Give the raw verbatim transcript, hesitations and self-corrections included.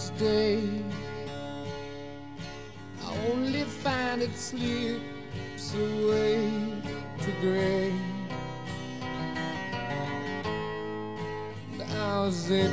stay. I only find it slips away to gray.